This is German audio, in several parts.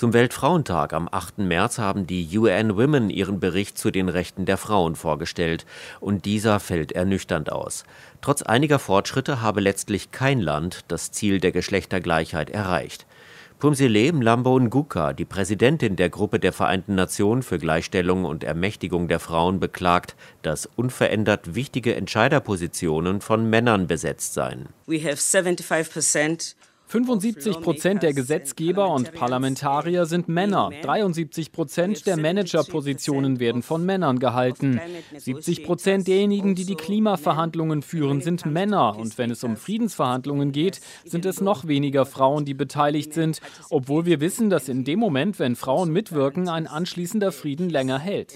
Zum Weltfrauentag am 8. März haben die UN Women ihren Bericht zu den Rechten der Frauen vorgestellt. Und dieser fällt ernüchternd aus. Trotz einiger Fortschritte habe letztlich kein Land das Ziel der Geschlechtergleichheit erreicht. Phumzile Mlambo Nguka, die Präsidentin der Gruppe der Vereinten Nationen für Gleichstellung und Ermächtigung der Frauen, beklagt, dass unverändert wichtige Entscheiderpositionen von Männern besetzt seien. 75% der Gesetzgeber und Parlamentarier sind Männer. 73% der Managerpositionen werden von Männern gehalten. 70% derjenigen, die die Klimaverhandlungen führen, sind Männer. Und wenn es um Friedensverhandlungen geht, sind es noch weniger Frauen, die beteiligt sind. Obwohl wir wissen, dass in dem Moment, wenn Frauen mitwirken, ein anschließender Frieden länger hält.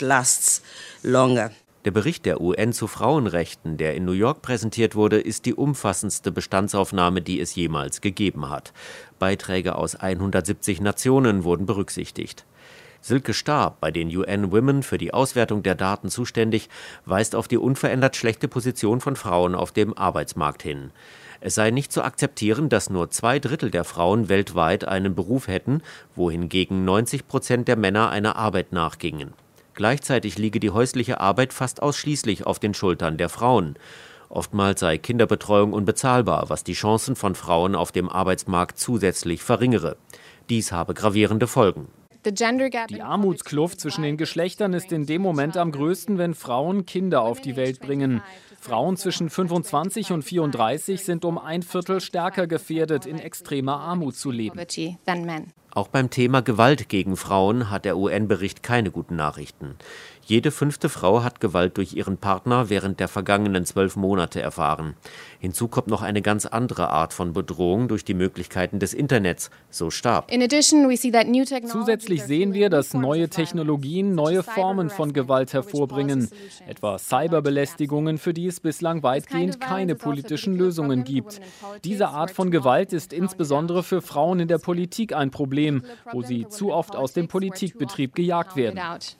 Der Bericht der UN zu Frauenrechten, der in New York präsentiert wurde, ist die umfassendste Bestandsaufnahme, die es jemals gegeben hat. Beiträge aus 170 Nationen wurden berücksichtigt. Silke Starr, bei den UN Women für die Auswertung der Daten zuständig, weist auf die unverändert schlechte Position von Frauen auf dem Arbeitsmarkt hin. Es sei nicht zu akzeptieren, dass nur 2/3 der Frauen weltweit einen Beruf hätten, wohingegen 90% der Männer einer Arbeit nachgingen. Gleichzeitig liege die häusliche Arbeit fast ausschließlich auf den Schultern der Frauen. Oftmals sei Kinderbetreuung unbezahlbar, was die Chancen von Frauen auf dem Arbeitsmarkt zusätzlich verringere. Dies habe gravierende Folgen. Die Armutskluft zwischen den Geschlechtern ist in dem Moment am größten, wenn Frauen Kinder auf die Welt bringen. Frauen zwischen 25 und 34 sind um 1/4 stärker gefährdet, in extremer Armut zu leben. Auch beim Thema Gewalt gegen Frauen hat der UN-Bericht keine guten Nachrichten. Jede 5. Frau hat Gewalt durch ihren Partner während der vergangenen 12 Monate erfahren. Hinzu kommt noch eine ganz andere Art von Bedrohung durch die Möglichkeiten des Internets, so Starr. Zusätzlich sehen wir, dass neue Technologien neue Formen von Gewalt hervorbringen, etwa Cyberbelästigungen, für die es bislang weitgehend keine politischen Lösungen gibt. Diese Art von Gewalt ist insbesondere für Frauen in der Politik ein Problem, wo sie zu oft aus dem Politikbetrieb gejagt werden.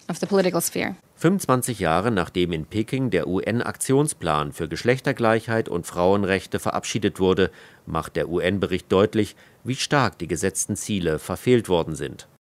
25 Jahre nachdem in Peking der UN-Aktionsplan für Geschlechtergleichheit und Frauenrechte verabschiedet wurde, macht der UN-Bericht deutlich, wie stark die gesetzten Ziele verfehlt worden sind.